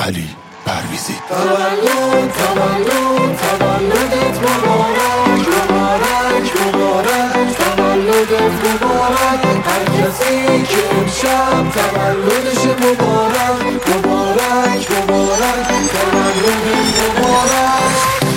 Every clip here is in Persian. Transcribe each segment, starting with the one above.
علی پرویزی. تولدت مبارک مبارک مبارک، تولدت مبارک، هر کسی که امشب تولدش مبارک مبارک مبارک، تولدت مبارک.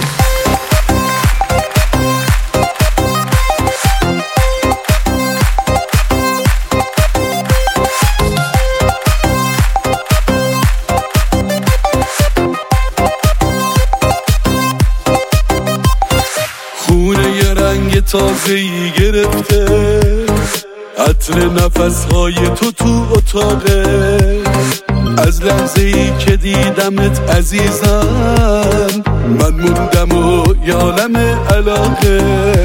خونه یه رنگ تازه‌ای گرفته، عطر نفس‌های تو اتاقه. از لحظه‌ای که دیدمت عزیزم، من موندم و یه عالم علاقه.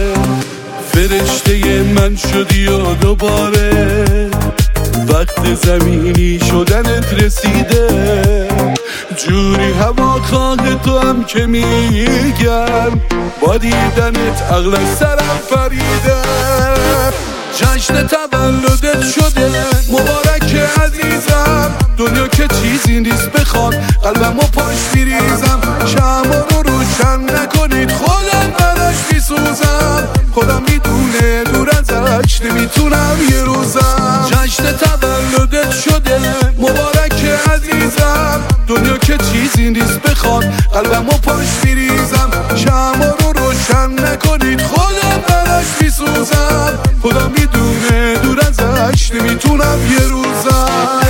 فرشته من شدی و دوباره وقت زمینی شدنت رسیده. جوری هواخواه تو هم که میگم، با دیدنت عقل از سرم پریده. جشن تولدت شده مبارک عزیزم، دنیا که چیزی نیست بخواد قلبمو پاش میریزم. شمع رو روشن نکنید خودم براش میسوزم، خودم میدونه دور ازش نمیتونم یه روزم. جشن تولدت شده مبارک عزیزم، دنیا که چیزی نیست بخواد قلبمو پاش میریزم. شمع رو روشن نکنید خودم براش میسوزم، خودم میدونه دور ازش نمیتونم یه روزم.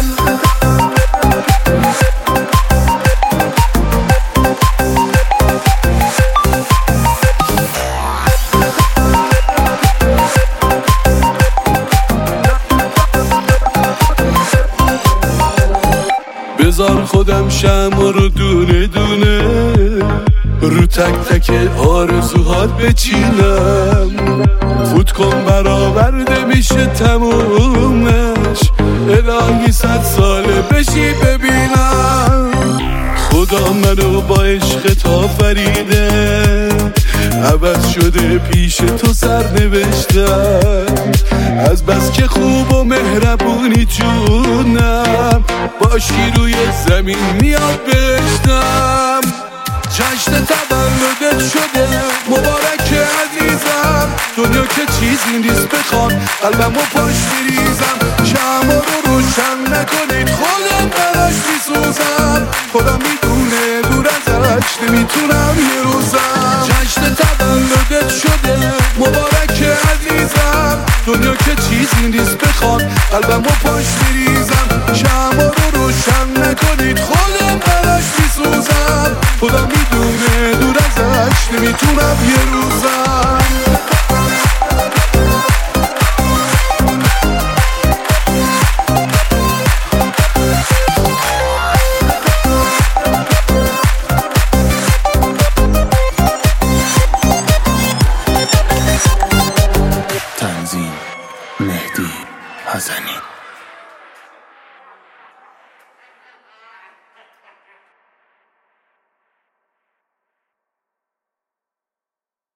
بذار خودم شمع رو دونه دونه رو تک تک آرزوهات بچینم. فوت کن برآورده میشه تمومش، الهی 100 ساله بشی ببینم. خدا منو با عشقت آفریده، عوض شده پیش تو سر نوشتم. از بس که خوب و مهربونی جونم، باشی روی زمین میاد بهشتم. جشن تولدت شده مبارک عزیزم، دنیا که چیزی نیست بخواد قلبمو پاش میریزم. شمع رو روشن نکنید خودم براش میسوزم، خودم